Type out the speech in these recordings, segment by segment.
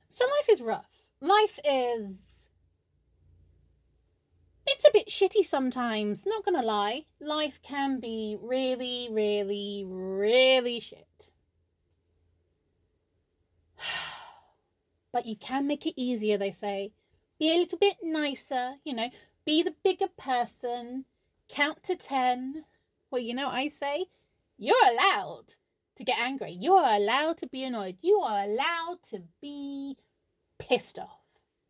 So life is rough. It's a bit shitty sometimes, not gonna lie. Life can be really, really, really shit. But you can make it easier, they say. Be a little bit nicer, be the bigger person. Count to 10. Well, I say? You're allowed to get angry. You are allowed to be annoyed. You are allowed to be pissed off.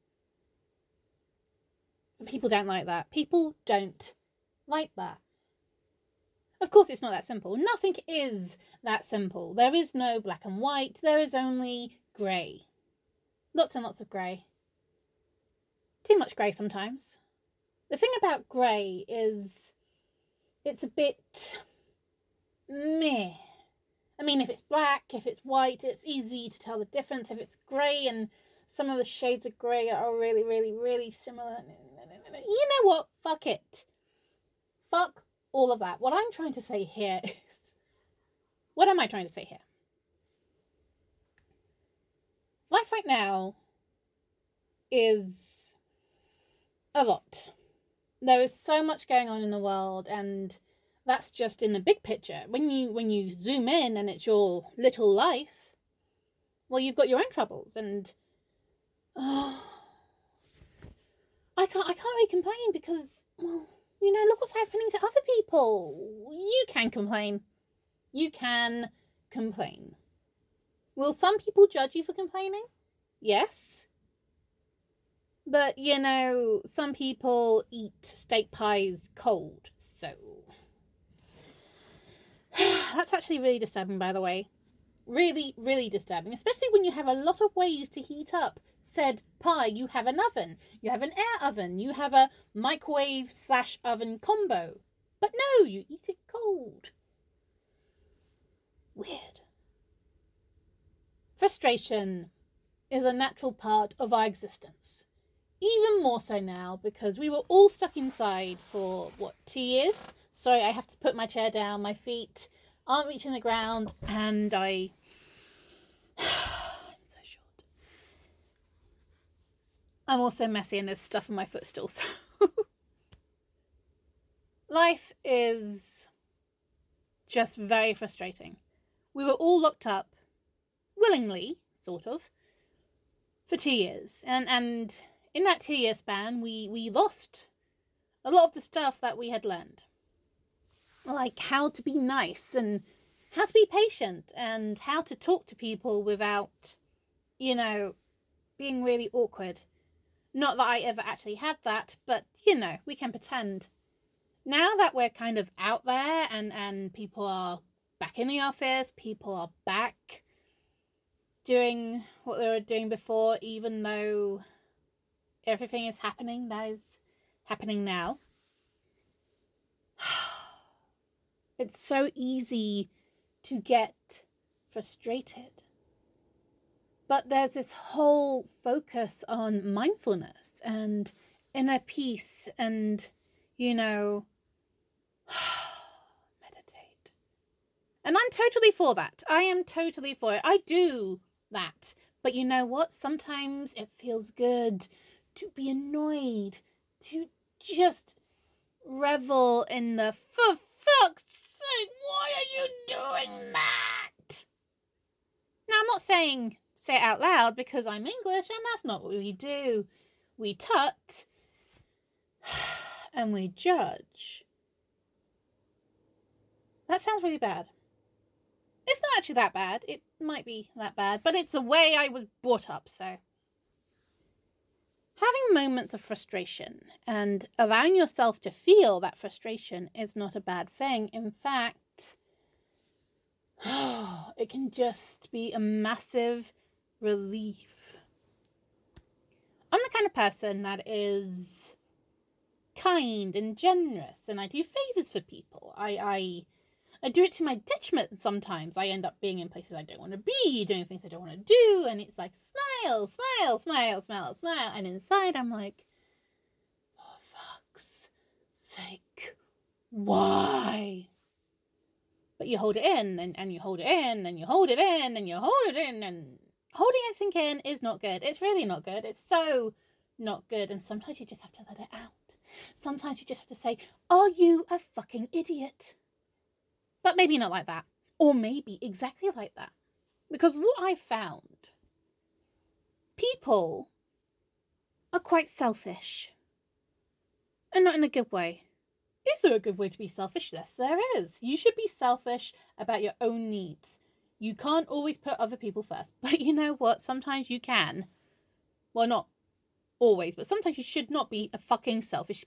People don't like that. People don't like that. Of course, it's not that simple. Nothing is that simple. There is no black and white. There is only grey. Lots and lots of grey. Too much grey sometimes. The thing about grey is it's a bit meh. I mean, if it's black, if it's white, it's easy to tell the difference. If it's grey and some of the shades of grey are really, really, really similar, you know what? Fuck it. Fuck all of that. What I'm trying to say here is... What am I trying to say here? Life right now is a lot. There is so much going on in the world, and that's just in the big picture. When you zoom in and it's your little life, well, you've got your own troubles, and I can't really complain because, well, look what's happening to other people. You can complain. You can complain. Will some people judge you for complaining? Yes. But, some people eat steak pies cold, so... That's actually really disturbing, by the way. Really, really disturbing. Especially when you have a lot of ways to heat up said pie. You have an oven. You have an air oven. You have a microwave/oven combo. But no, you eat it cold. Weird. Frustration is a natural part of our existence. Even more so now because we were all stuck inside for, 2 years? Sorry, I have to put my chair down. My feet aren't reaching the ground and I'm so short. I'm also messy and there's stuff on my foot still, so... Life is just very frustrating. We were all locked up, willingly, sort of, for 2 years. And in that 2-year span, we lost a lot of the stuff that we had learned. Like how to be nice and how to be patient and how to talk to people without, being really awkward. Not that I ever actually had that, but, we can pretend. Now that we're kind of out there and people are back in the office, people are back doing what they were doing before, even though everything is happening that is happening now. It's so easy to get frustrated. But there's this whole focus on mindfulness and inner peace and, meditate. And I'm totally for that. I am totally for it. I do that. But you know what? Sometimes it feels good to be annoyed, to just revel in the, for fuck's sake, why are you doing that? Now, I'm not saying say it out loud because I'm English and that's not what we do. We tut and we judge. That sounds really bad. It's not actually that bad. It might be that bad, but it's the way I was brought up, so. Having moments of frustration and allowing yourself to feel that frustration is not a bad thing. In fact, it can just be a massive relief. I'm the kind of person that is kind and generous, and I do favours for people. I do it to my detriment sometimes. I end up being in places I don't want to be, doing things I don't want to do, and it's like, smile, smile, smile, smile, smile. And inside I'm like, for fuck's sake, why? But you hold it in, and you hold it in, and you hold it in, and you hold it in, and Holding everything in is not good. It's really not good. It's so not good. And sometimes you just have to let it out. Sometimes you just have to say, are you a fucking idiot? But maybe not like that. Or maybe exactly like that. Because what I found, people are quite selfish. And not in a good way. Is there a good way to be selfish? Yes, there is. You should be selfish about your own needs. You can't always put other people first. But you know what? Sometimes you can. Well, not always, but sometimes you should not be a fucking selfish.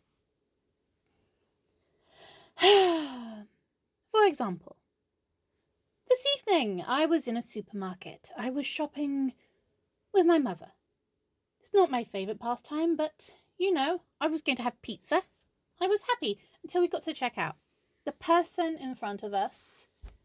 For example, this evening I was in a supermarket. I was shopping with my mother. It's not my favourite pastime, but, you know, I was going to have pizza. I was happy until we got to checkout. The person in front of us...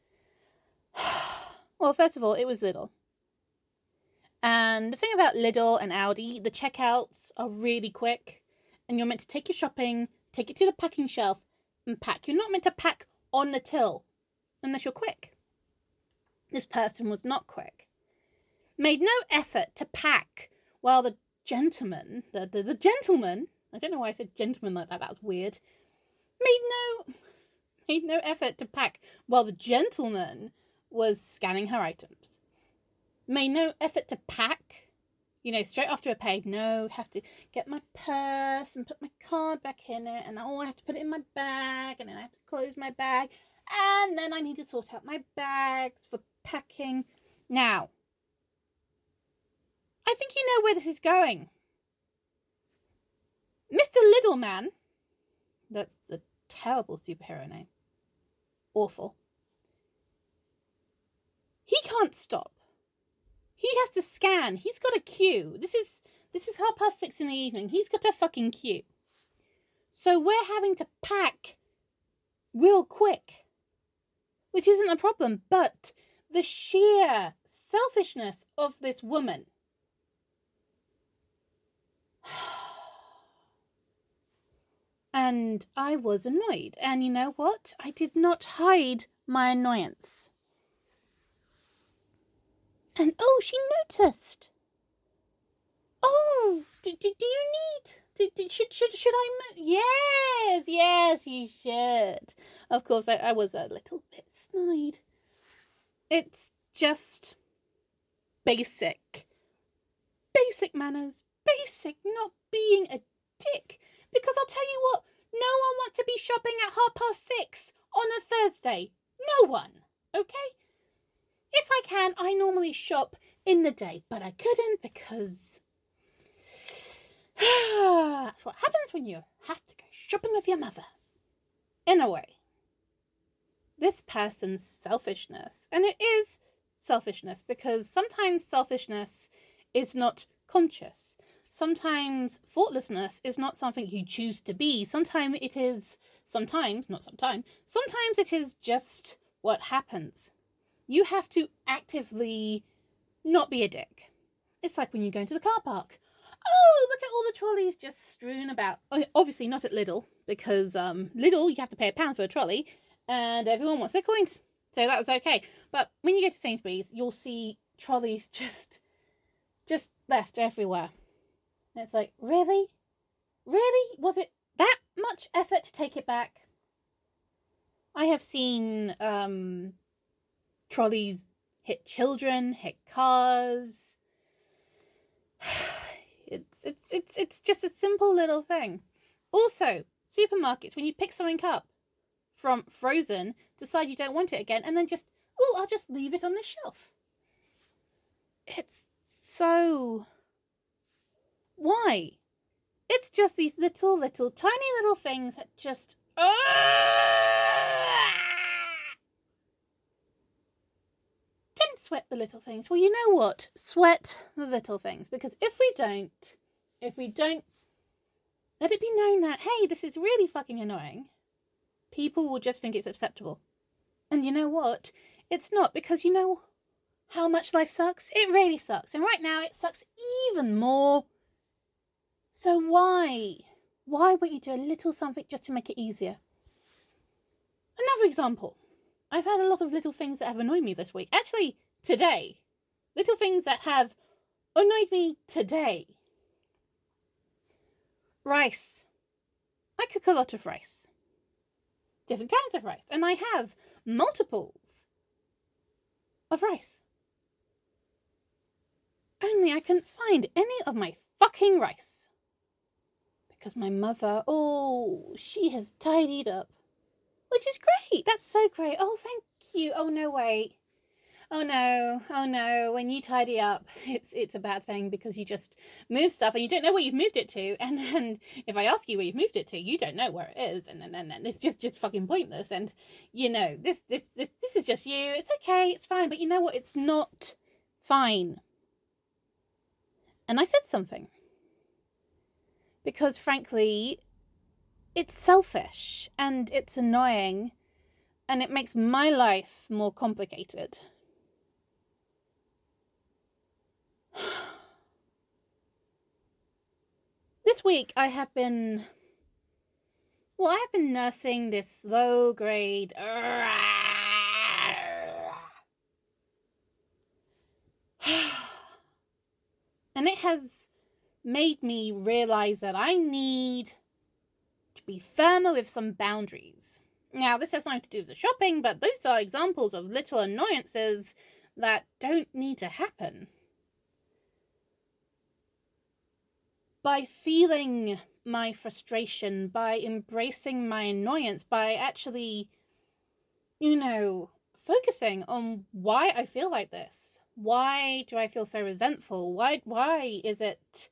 Well, first of all, it was Lidl. And the thing about Lidl and Aldi, the checkouts are really quick. And you're meant to take your shopping, take it to the packing shelf, and pack. You're not meant to pack on the till unless you're quick. This person was not quick. Made no effort to pack while the gentleman, the gentleman, I don't know why I said gentleman like that, that was weird, made no effort to pack while the gentleman was scanning her items. Made no effort to pack, you know, straight after I paid. No, have to get my purse and put my card back in it, and I have to put it in my bag, and then I have to close my bag, and then I need to sort out my bags for packing. Now, I think you know where this is going. Mr. Littleman, that's a terrible superhero name. Awful. He can't stop. He has to scan. He's got a queue. This is 6:30 in the evening. He's got a fucking queue. So we're having to pack real quick. Which isn't a problem, but the sheer selfishness of this woman. And I was annoyed. And you know what? I did not hide my annoyance. And oh, she noticed. Oh, do you need? Should I move? Yes, you should. Of course, I was a little bit snide. It's just basic manners, basic not being a dick. Because I'll tell you what, no one wants to be shopping at 6:30 on a Thursday. No one, okay? If I can, I normally shop in the day, but I couldn't because that's what happens when you have to go shopping with your mother. In a way, this person's selfishness, and it is selfishness because sometimes selfishness is not conscious. Sometimes thoughtlessness is not something you choose to be. Sometimes it is just what happens. You have to actively not be a dick. It's like when you go into the car park. Oh, look at all the trolleys just strewn about. Obviously not at Lidl, because Lidl, you have to pay £1 for a trolley, and everyone wants their coins. So that was okay. But when you go to Sainsbury's, you'll see trolleys just left everywhere. And it's like, really? Really? Was it that much effort to take it back? I have seen trolleys hit children, hit cars. It's just a simple little thing. Also, supermarkets, when you pick something up from frozen, decide you don't want it again, and then I'll just leave it on the shelf. It's so... Why? It's just these little, tiny little things that just... Don't sweat the little things. Well, you know what? Sweat the little things. Because if we don't let it be known that, hey, this is really fucking annoying, people will just think it's acceptable. And you know what? It's not, because you know how much life sucks? It really sucks. And right now it sucks even more. So why won't you do a little something just to make it easier? Another example. I've had a lot of little things that have annoyed me this week. Actually, today. Little things that have annoyed me today. Rice. I cook a lot of rice. Different kinds of rice. And I have multiples of rice. Only I couldn't find any of my fucking rice. Because my mother, she has tidied up. Which is great. That's so great. Oh, thank you. Oh, no, wait. Oh no, when you tidy up, it's a bad thing because you just move stuff and you don't know where you've moved it to, and then if I ask you where you've moved it to, you don't know where it is, and then it's just fucking pointless, and this is just you. It's okay, it's fine, but you know what? It's not fine. And I said something. Because frankly, it's selfish and it's annoying and it makes my life more complicated. This week I have been nursing this low grade and it has made me realize that I need to be firmer with some boundaries. Now, this has nothing to do with the shopping, but those are examples of little annoyances that don't need to happen. By feeling my frustration, by embracing my annoyance, by actually, focusing on why I feel like this. Why do I feel so resentful? Why is it...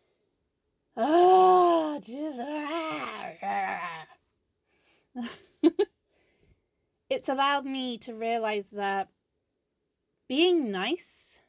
It's allowed me to realize that being nice,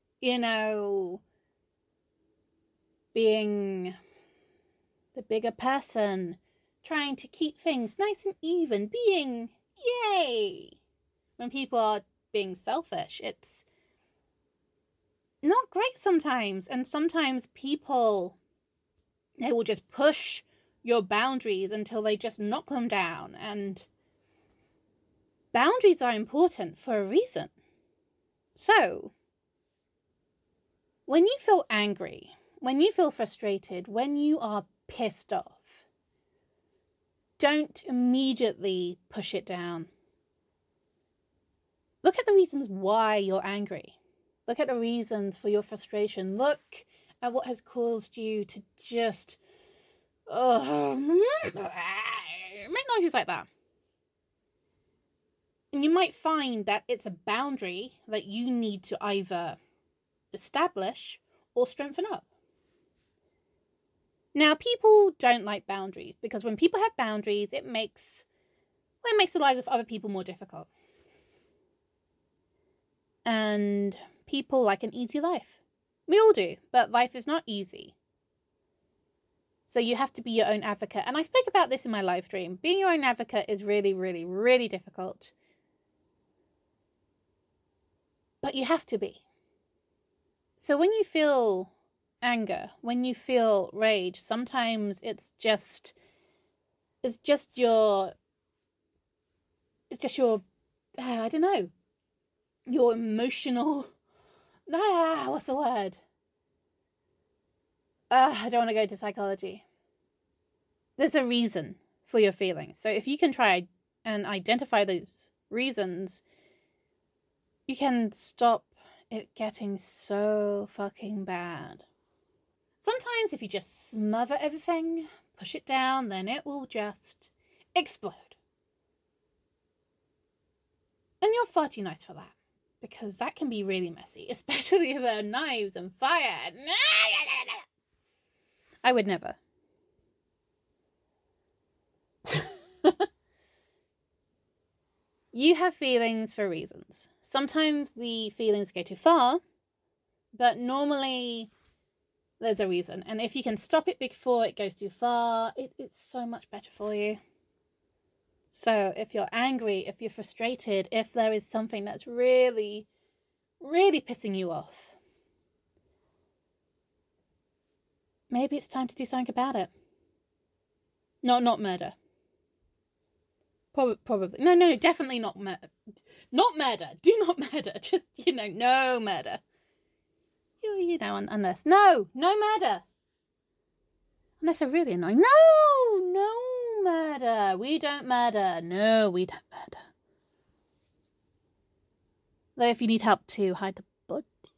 being the bigger person, trying to keep things nice and even, being yay. When people are being selfish, it's not great sometimes. And sometimes people, they will just push your boundaries until they just knock them down. And boundaries are important for a reason. So, when you feel angry, when you feel frustrated, when you are pissed off, don't immediately push it down. Look at the reasons why you're angry. Look at the reasons for your frustration. Look at what has caused you to just make noises like that. And you might find that it's a boundary that you need to either establish or strengthen up. Now, people don't like boundaries because when people have boundaries, it makes the lives of other people more difficult. And people like an easy life. We all do, but life is not easy. So you have to be your own advocate. And I spoke about this in my live stream. Being your own advocate is really, really, really difficult. But you have to be. So when you feel anger, when you feel rage, sometimes it's just your I don't know, your emotional, what's the word? I don't want to go to psychology. There's a reason for your feelings. So if you can try and identify those reasons, you can stop it getting so fucking bad. Sometimes if you just smother everything, push it down, then it will just explode. And you're far too nice for that. Because that can be really messy, especially if there are knives and fire. I would never. You have feelings for reasons. Sometimes the feelings go too far, but normally there's a reason. And if you can stop it before it goes too far, it's so much better for you. So if you're angry, if you're frustrated, if there is something that's really, really pissing you off, maybe it's time to do something about it. Not murder. Probably. No, definitely not murder. Not murder. Do not murder. Just, no murder. unless no murder. Unless they're really annoying. No murder. We don't murder. No, we don't murder. Though if you need help to hide the body,